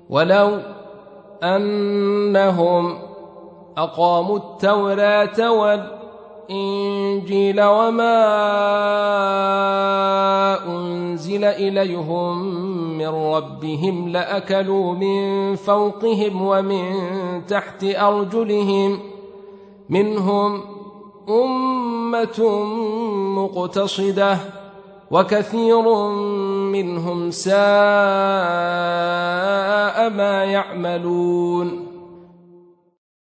ولو أنهم أقاموا التوراة والإنجيل وما أنزل إليهم من ربهم لأكلوا من فوقهم ومن تحت أرجلهم منهم أمة مقتصدة وكثير منهم ساء ما يعملون.